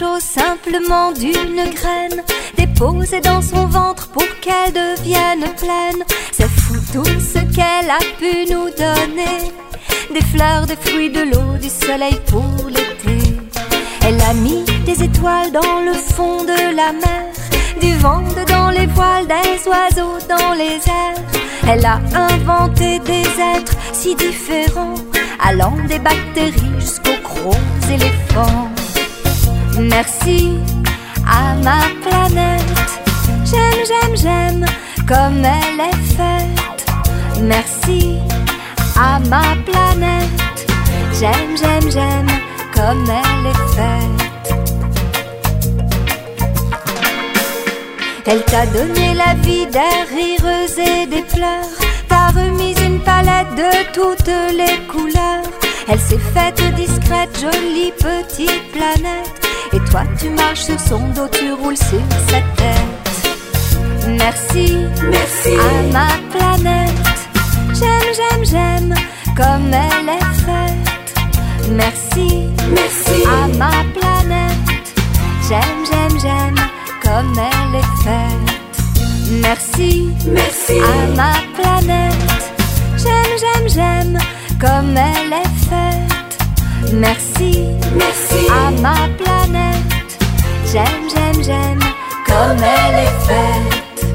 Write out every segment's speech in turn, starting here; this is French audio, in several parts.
chose simplement d'une graine déposée dans son ventre pour qu'elle devienne pleine. C'est fou tout ce qu'elle a pu nous donner, des fleurs, des fruits, de l'eau, du soleil pour l'été. Elle a mis des étoiles dans le fond de la mer, du vent dans les voiles, des oiseaux dans les airs. Elle a inventé des êtres si différents, allant des bactéries jusqu'aux gros éléphants. Merci à ma planète, j'aime, j'aime, j'aime comme elle est faite. Merci à ma planète, j'aime, j'aime, j'aime comme elle est faite. Elle t'a donné la vie, des rires et des pleurs, t'a remis une palette de toutes les couleurs. Elle s'est faite discrète, jolie petite planète, et toi tu marches sur son dos, tu roules sur sa tête. Merci, merci à ma planète, j'aime, j'aime, j'aime comme elle est faite. Merci, merci à ma planète, j'aime, j'aime, j'aime comme elle est faite. Merci, merci à ma planète, j'aime, j'aime, j'aime comme elle est faite. Merci, merci à ma planète, j'aime, j'aime, j'aime comme elle est faite.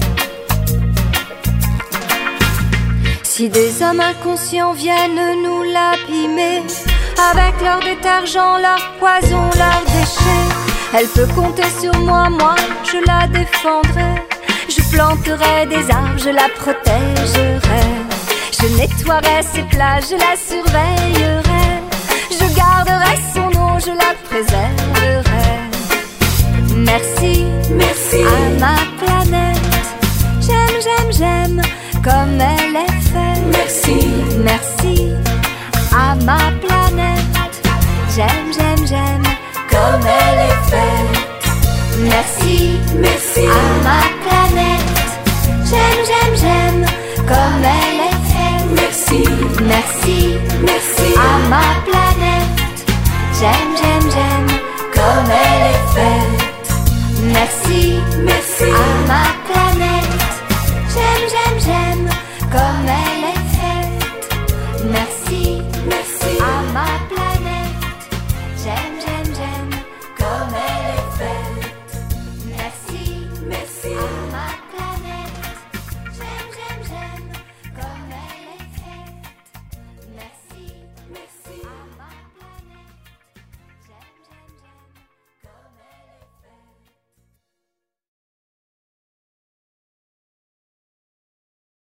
Si des hommes inconscients viennent nous l'abîmer, avec leur détergent, leur poison, leurs déchets, elle peut compter sur moi, moi je la défendrai. Je planterai des arbres, je la protégerai. Je nettoierai ses plages, je la surveillerai. Je garderai son nom, je la préserverai. Merci, merci à ma planète, j'aime, j'aime, j'aime comme elle est faite. Merci, merci à ma planète, j'aime, j'aime, j'aime comme elle est faite. Merci, merci à ma planète, j'aime, j'aime, j'aime comme elle est faite. Merci, merci, merci à ma planète.